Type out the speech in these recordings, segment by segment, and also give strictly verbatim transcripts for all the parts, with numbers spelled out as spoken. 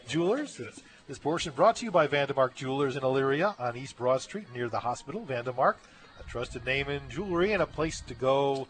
Jewelers. It's, this portion brought to you by Vandemark Jewelers in Elyria on East Broad Street near the hospital. Vandemark, a trusted name in jewelry and a place to go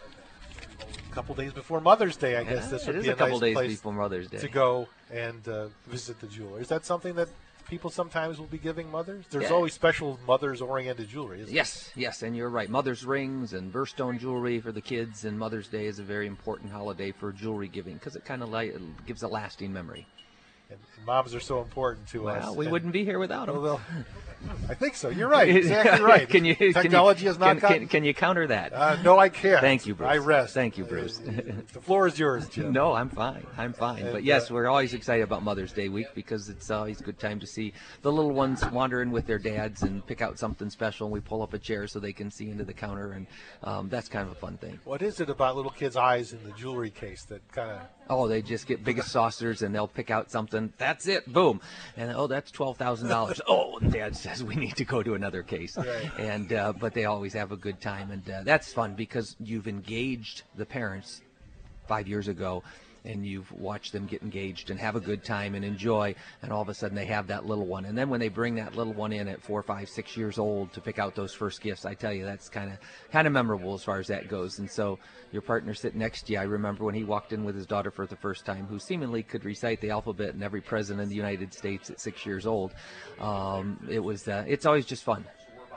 a couple days before Mother's Day. I yeah, guess this would be be a, a couple nice days place before Mother's Day to go and uh, visit the jeweler. Is that something that people sometimes will be giving mothers? There's yeah. always special mothers-oriented jewelry, isn't yes, there? Yes, and you're right. Mother's rings and birthstone jewelry for the kids, and Mother's Day is a very important holiday for jewelry giving because it kind of like, gives a lasting memory. And, and moms are so important to well, us. Well, we and, wouldn't be here without them. Well, I think so. You're right. Exactly right. can you, Technology can you, has not can, gotten... Can, can you counter that? Uh, no, I can't. Thank you, Bruce. I rest. Thank you, Bruce. The floor is yours, Jim. No, I'm fine. I'm fine. And, but yes, uh, we're always excited about Mother's Day week because it's always a good time to see the little ones wander in with their dads and pick out something special. And we pull up a chair so they can see into the counter, and um, that's kind of a fun thing. What is it about little kids' eyes in the jewelry case that kind of... Oh, they just get biggest saucers and they'll pick out something. That's it. Boom. And, oh, that's twelve thousand dollars. Oh, and Dad says we need to go to another case. Right. And uh, but they always have a good time. And uh, that's fun because you've engaged the parents five years ago, and you've watched them get engaged and have a good time and enjoy, and all of a sudden they have that little one. And then when they bring that little one in at four, five, six years old to pick out those first gifts, I tell you, that's kind of kind of memorable as far as that goes. And so your partner sitting next to you, I remember when he walked in with his daughter for the first time, who seemingly could recite the alphabet and every president in the United States at six years old. Um, it was, uh, it's always just fun.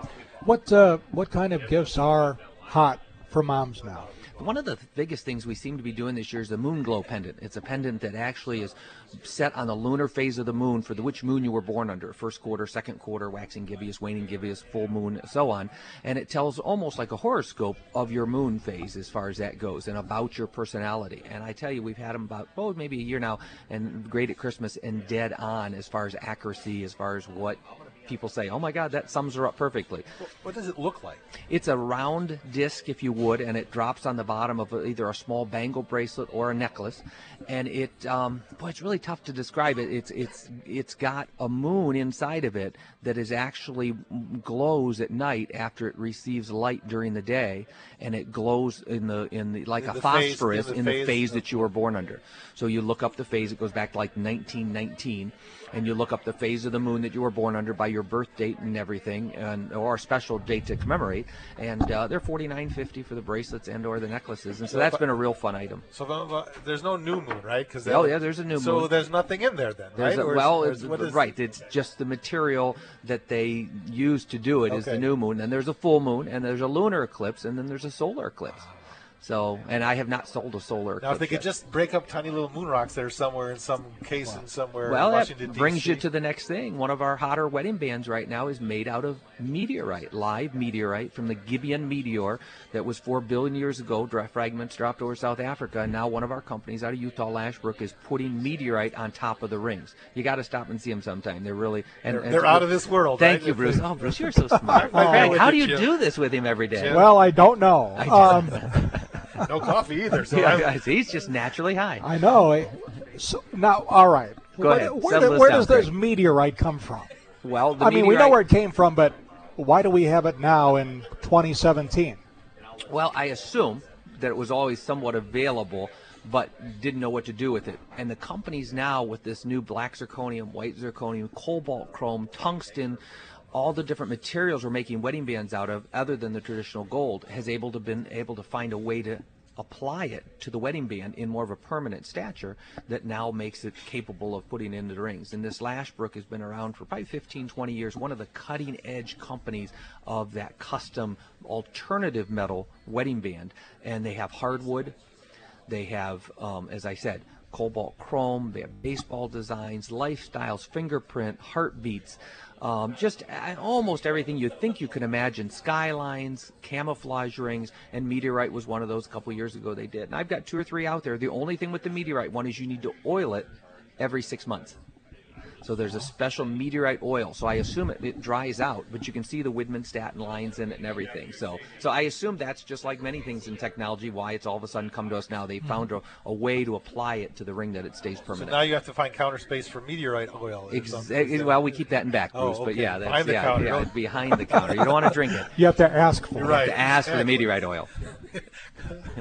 What uh, what kind of gifts are hot for moms now? One of the biggest things we seem to be doing this year is the moon glow pendant. It's a pendant that actually is set on the lunar phase of the moon for the which moon you were born under, first quarter, second quarter, waxing gibbous, waning gibbous, full moon, so on. And it tells almost like a horoscope of your moon phase as far as that goes and about your personality. And I tell you, we've had them about, oh, maybe a year now, and great at Christmas and dead on as far as accuracy, as far as what people say, oh my God, that sums her up perfectly. What does it look like? It's a round disc, if you would, and it drops on the bottom of either a small bangle bracelet or a necklace. And it, um, boy, it's really tough to describe it. It's it's it's got a moon inside of it that is actually glows at night after it receives light during the day, and it glows in the in the like in a the phosphorus phase, in the in phase, the phase of... that you were born under. So you look up the phase; it goes back to like nineteen nineteen. And you look up the phase of the moon that you were born under by your birth date and everything, and or a special date to commemorate. And uh, they're forty-nine fifty for the bracelets and or the necklaces, and so that's been a real fun item. So uh, there's no new moon, right? Cause oh yeah, there's a new so moon. So there's nothing in there then, there's right? A, or well, is, it's, what is right. It's just the material that they use to do it okay. is the new moon. And there's a full moon, and there's a lunar eclipse, and then there's a solar eclipse. So, and I have not sold a solar eclipse. Now, if they could yet. just break up tiny little moon rocks that are somewhere in some case wow. in somewhere well, in Washington, that D C brings you to the next thing. One of our hotter wedding bands right now is made out of meteorite, live meteorite from the Gibeon meteor that was four billion years ago. Fragments dropped over South Africa, and now one of our companies out of Utah, Lashbrook, is putting meteorite on top of the rings. You got to stop and see them sometime. They're really and, they're, and they're out of this world. Thank right? you, Bruce. Oh, Bruce, you're so smart. oh, Frank, how do you Jim. do this with him every day? Jim. Well, I don't know. I um, no coffee either. So yeah, he's just naturally high. I know. So, now, all right. Go where, ahead. Where, Settle where this does down, this Frank. meteorite come from? Well, the I mean, meteorite, we know where it came from, but why do we have it now in twenty seventeen? Well, I assume that it was always somewhat available, but didn't know what to do with it. And the companies now with this new black zirconium, white zirconium, cobalt chrome, tungsten, all the different materials we're making wedding bands out of, other than the traditional gold, has able to been able to find a way to apply it to the wedding band in more of a permanent stature that now makes it capable of putting into the rings. And this Lashbrook has been around for probably fifteen, twenty years, one of the cutting edge companies of that custom alternative metal wedding band. And they have hardwood, they have, um, as I said, cobalt chrome, they have baseball designs, lifestyles, fingerprint, heartbeats, um, just uh, almost everything you think you can imagine. Skylines, camouflage rings, and meteorite was one of those a couple years ago they did. And I've got two or three out there. The only thing with the meteorite one is you need to oil it every six months. So there's a special meteorite oil. So I assume it, it dries out, but you can see the Widmanstatin lines in it and everything. So so I assume that's just like many things in technology, why it's all of a sudden come to us now. They found a, a way to apply it to the ring that it stays permanent. So now you have to find counter space for meteorite oil. Exactly. Well, we keep that in back, Bruce. Oh, okay. But yeah, that's behind the yeah, counter. yeah, behind the counter. You don't want to drink it. You have to ask for You're it. right. You have to ask exactly. for the meteorite oil.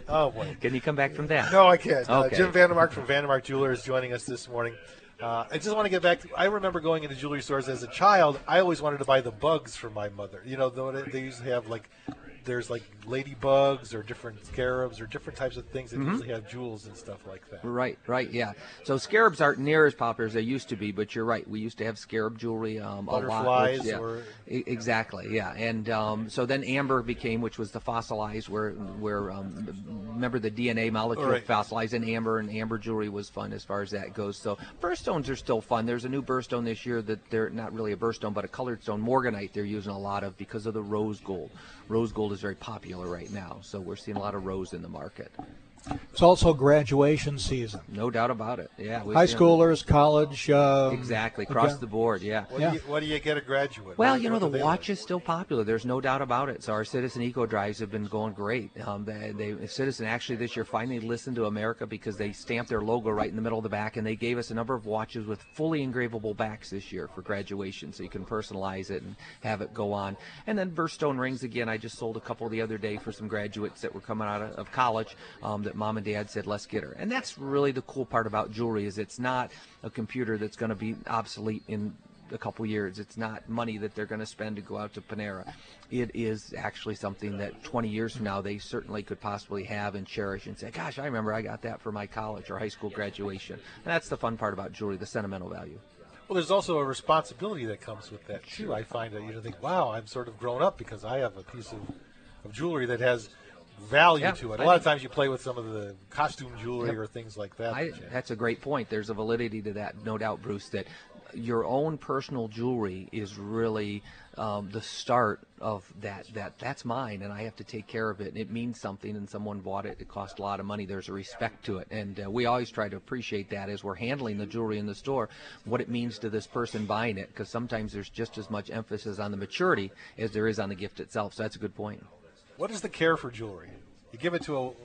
Oh, boy. Can you come back from that? No, I can't. Uh, Okay. Jim Vandermark from Vandermark Jewelers is joining us this morning. Uh, I just want to get back to, I remember going into jewelry stores as a child. I always wanted to buy the bugs for my mother. You know, though they usually have like, there's like ladybugs or different scarabs or different types of things that Mm-hmm. usually have jewels and stuff like that. Right, right, yeah. So scarabs aren't near as popular as they used to be, but you're right. We used to have scarab jewelry um, a lot. Butterflies which, yeah, or- e- exactly, yeah. And um, so then amber became, which was the fossilized, where where um, remember the D N A molecule Right. fossilized in amber, and amber jewelry was fun as far as that goes. So birthstones are still fun. There's a new birthstone this year that they're not really a birthstone, but a colored stone, morganite. They're using a lot of because of the rose gold. Rose gold is very popular right now, so we're seeing a lot of rose in the market. It's also graduation season. No doubt about it. Yeah, we've High seen- schoolers, college. Um, Exactly, across okay. the board, yeah. What, Yeah. do you, what do you get a graduate? Well, What- you know, what the do they watch like? is still popular. There's no doubt about it. So our Citizen Eco Drives have been going great. Um, they, they, Citizen actually this year finally listened to America because they stamped their logo right in the middle of the back, and they gave us a number of watches with fully engravable backs this year for graduation, so you can personalize it and have it go on. And then birthstone rings again. I just sold a couple the other day for some graduates that were coming out of, of college um, that mom and dad said, let's get her. And that's really the cool part about jewelry is it's not a computer that's going to be obsolete in a couple years. It's not money that they're going to spend to go out to Panera. It is actually something that twenty years from now they certainly could possibly have and cherish and say, gosh, I remember I got that for my college or high school graduation. And that's the fun part about jewelry, the sentimental value. Well, there's also a responsibility that comes with that, too. I find that you know, think, wow, I'm sort of grown up because I have a piece of, of jewelry that has value Yeah, to it. I A lot think- of times you play with some of the costume jewelry Yep. or things like that. I, that you- that's a great point. There's a validity to that, no doubt, Bruce, that your own personal jewelry is really um, the start of that, that that's mine and I have to take care of it. And it means something and someone bought it. It cost a lot of money. There's a respect to it. And uh, we always try to appreciate that as we're handling the jewelry in the store, what it means to this person buying it, because sometimes there's just as much emphasis on the maturity as there is on the gift itself. So that's a good point. What is the care for jewelry? You give it to a, a,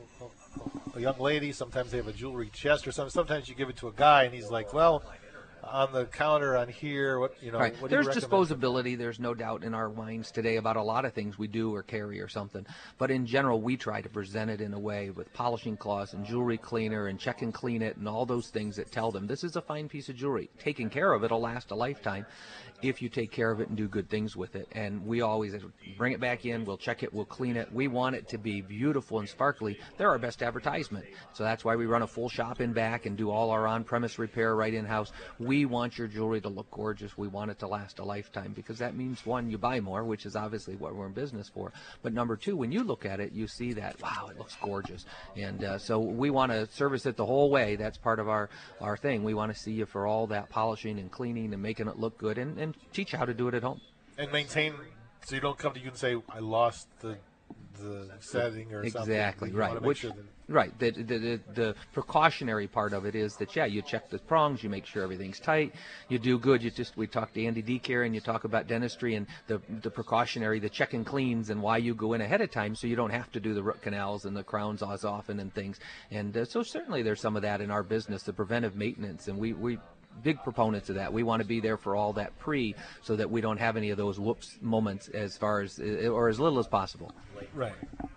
a young lady. Sometimes they have a jewelry chest, or some, sometimes you give it to a guy, and he's like, "Well, on the counter on here, what you know, Right. what do you There's recommend?" disposability. There's no doubt in our minds today about a lot of things we do or carry or something. But in general, we try to present it in a way with polishing cloths and jewelry cleaner and check and clean it and all those things that tell them this is a fine piece of jewelry. Taking care of it will last a lifetime if you take care of it and do good things with it. And we always bring it back in. We'll check it. We'll clean it. We want it to be beautiful and sparkly. They're our best advertisement. So that's why we run a full shop in back and do all our on-premise repair right in-house. We want your jewelry to look gorgeous. We want it to last a lifetime because that means, one, you buy more, which is obviously what we're in business for. But number two, when you look at it, you see that, wow, it looks gorgeous. And uh, so we want to service it the whole way. That's part of our, our thing. We want to see you for all that polishing and cleaning and making it look good and, and teach you how to do it at home. and maintain, so you don't come to you and say, "I lost the the setting" or something. Exactly, You right. wanna make Which, sure that- right. The, the, the, the precautionary part of it is that, yeah, you check the prongs, you make sure everything's tight, you do good. You just, we talked to Andy DeCare and you talk about dentistry and the, the precautionary, the check and cleans and why you go in ahead of time so you don't have to do the root canals and the crowns as often and things. And uh, so certainly there's some of that in our business, the preventive maintenance, and we, we big proponents of that. We want to be there for all that pre so that we don't have any of those whoops moments as far as, or as little as possible. right.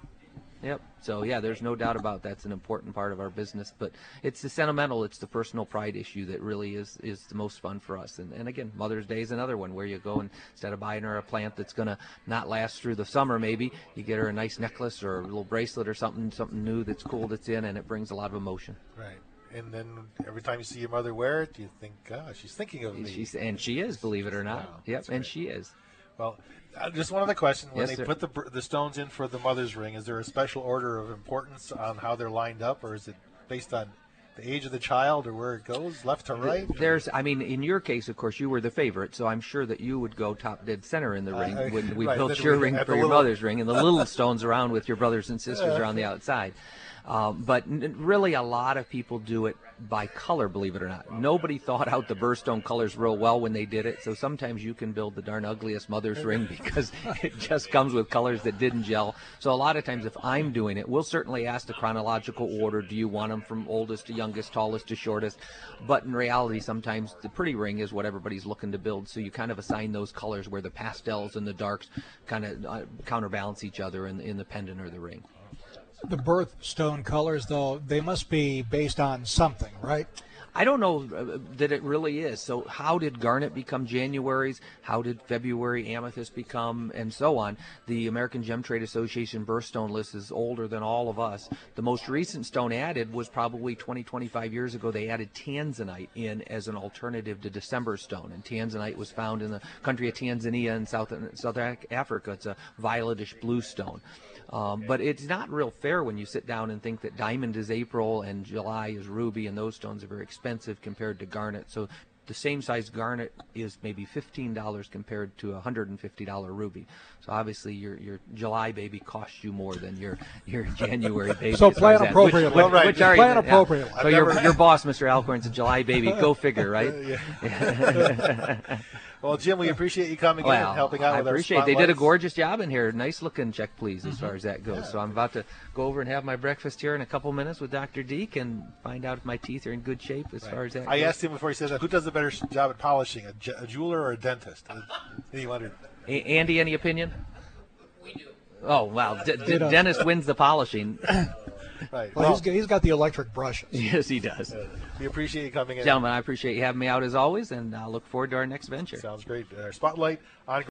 Yep. So yeah, there's no doubt about that's an important part of our business. But it's the sentimental, it's the personal pride issue that really is is the most fun for us. And and again, Mother's Day is another one where you go and instead of buying her a plant that's gonna not last through the summer, maybe you get her a nice necklace or a little bracelet or something something new that's cool that's in, and it brings a lot of emotion. Right. And then every time you see your mother wear it, you think, "Gosh, she's thinking of me." She's and she is, believe it or not. Wow, Yep, that's and great. she is. Well, uh, just one other question: when Yes, they sir. put the br- the stones in for the mother's ring, is there a special order of importance on how they're lined up, or is it based on the age of the child or where it goes, left to right? There's, I mean, in your case, of course, you were the favorite, so I'm sure that you would go top dead center in the ring Uh, when we right, built then your we- ring at for the your little- mother's ring, and the little stones around with your brothers and sisters are on the outside. Um, but n- really, a lot of people do it by color, believe it or not. Nobody thought out the birthstone colors real well when they did it, so sometimes you can build the darn ugliest mother's ring because it just comes with colors that didn't gel. So a lot of times, if I'm doing it, we'll certainly ask the chronological order. Do you want them from oldest to youngest, tallest to shortest? But in reality, sometimes the pretty ring is what everybody's looking to build, so you kind of assign those colors where the pastels and the darks kind of uh, counterbalance each other in, in the pendant or the ring. the birthstone colors, though, they must be based on something, right? I don't know uh, that it really is. So how did garnet become January's? How did February amethyst become, and so on? The American Gem Trade Association birthstone list is older than all of us. The most recent stone added was probably twenty, twenty-five years ago. They added tanzanite in as an alternative to December stone. And tanzanite was found in the country of Tanzania in South, South Africa. It's a violetish blue stone. Um, but it's not real fair when you sit down and think that diamond is April and July is ruby, and those stones are very expensive compared to garnet. So the same size garnet is maybe fifteen dollars compared to a one hundred fifty dollars ruby. So obviously your your July baby costs you more than your your January baby. So as far plan as that. appropriately. Which, which, Well, right. which are Plan you- appropriately. So your your boss, Mister Alcorn's a July baby. Go figure, right? Well, Jim, we appreciate you coming in Well, and helping out I with appreciate our it. They did a spotlights. gorgeous job in here. Nice looking check, please, as Mm-hmm. far as that goes. So I'm about to go over and have my breakfast here in a couple minutes with Doctor Deek and find out if my teeth are in good shape as far as that I goes. asked him before he said that, who does a better s- job at polishing, a, je- a jeweler or a dentist? And he wondered. A- Andy, any opinion? We do. Oh, wow. D- D- It does. Dennis wins the polishing. Right. Well, Well, he's, got- he's got the electric brushes. Yes, he does. we appreciate you coming in. Gentlemen, I appreciate you having me out as always, and I look forward to our next venture. Sounds great. Our spotlight on